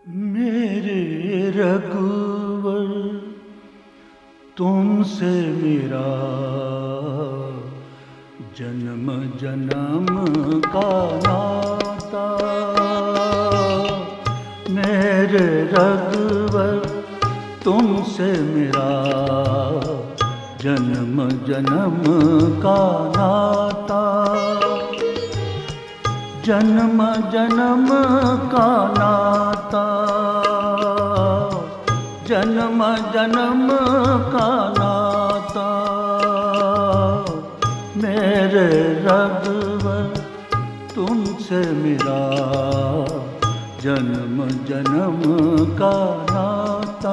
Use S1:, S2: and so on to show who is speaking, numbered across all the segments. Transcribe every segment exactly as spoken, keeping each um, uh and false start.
S1: मेरे रघुवर तुमसे मेरा जन्म जन्म का नाता। मेरे रघुवर तुमसे मेरा जन्म जन्म का नाता। जन्म जन्म का नाता, जन्म जन्म का नाता। मेरे रघुवर तुमसे मेरा जन्म जन्म का नाता।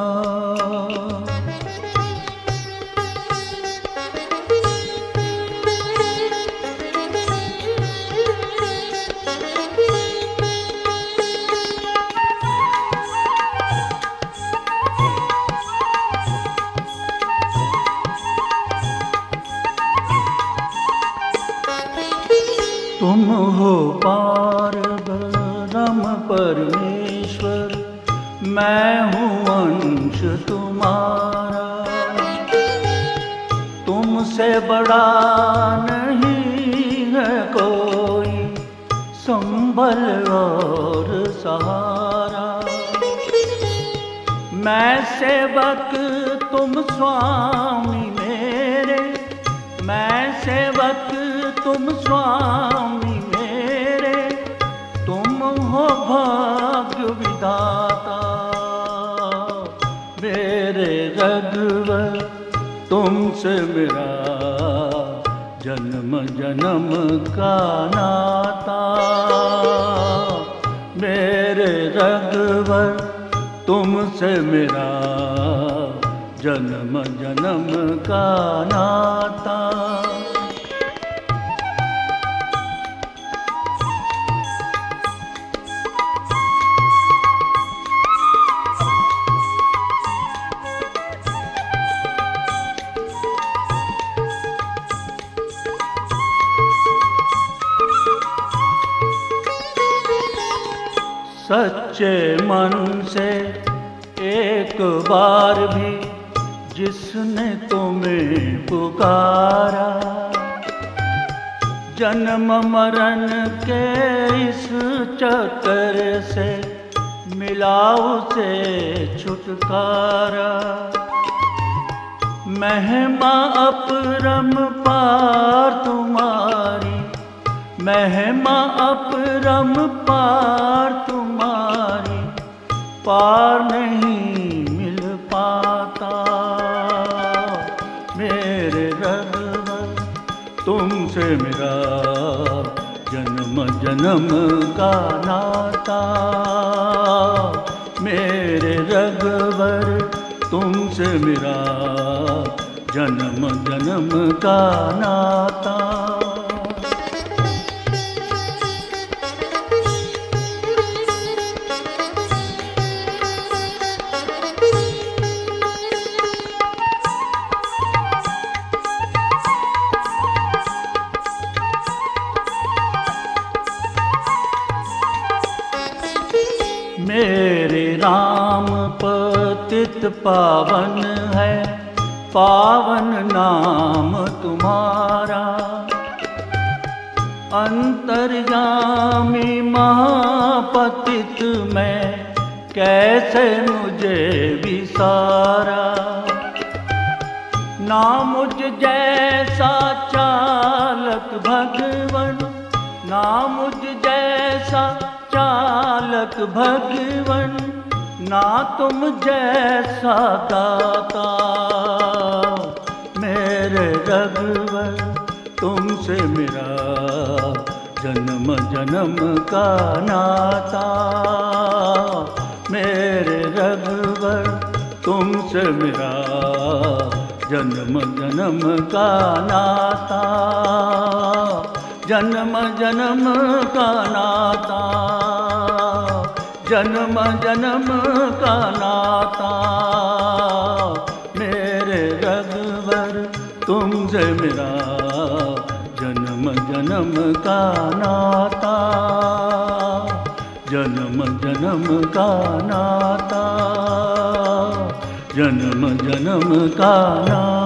S1: तुम हो पार ब्रह्म परमेश्वर, मैं हूँ अंश तुम्हारा। तुमसे बड़ा नहीं है कोई संबल और सहारा। मैं सेवक तुम स्वामी मेरे, मैं सेवक तुम स्वामी मेरे। तुम हो भाग्य विधाता। मेरे रघुवर तुमसे मेरा जन्म जन्म का नाता। मेरे रघुवर तुमसे मेरा जन्म जन्म का नाता। सच्चे मन से एक बार भी जिसने तुम्हें पुकारा, जन्म मरण के इस चक्कर से मिला उसे छुटकारा। महिमा अपरंपार तुम्हारी, महिमा अपरंपार तुम्हारी, पार नहीं मिल पाता। मेरे रघुवर तुमसे मेरा जन्म जन्म का नाता। मेरे रघुवर तुमसे मेरा जन्म जन्म का नाता। मेरे राम पतित पावन है, पावन नाम तुम्हारा। अंतर्यामी महापतित में कैसे मुझे विसारा। ना मुझ जैसा चालक भगवन, ना मुझ जैसा चालक भगवन, ना तुम जैसा दाता। मेरे रघुवर तुमसे मेरा जन्म जन्म का नाता। मेरे रघुवर तुमसे मेरा जन्म जन्म का नाता। जन्म जन्म का नाता, जन्म जन्म का नाता। मेरे रघुवर तुमसे मेरा जन्म जन्म का नाता। जन्म जन्म का नाता, जन्म जन्म का नाता।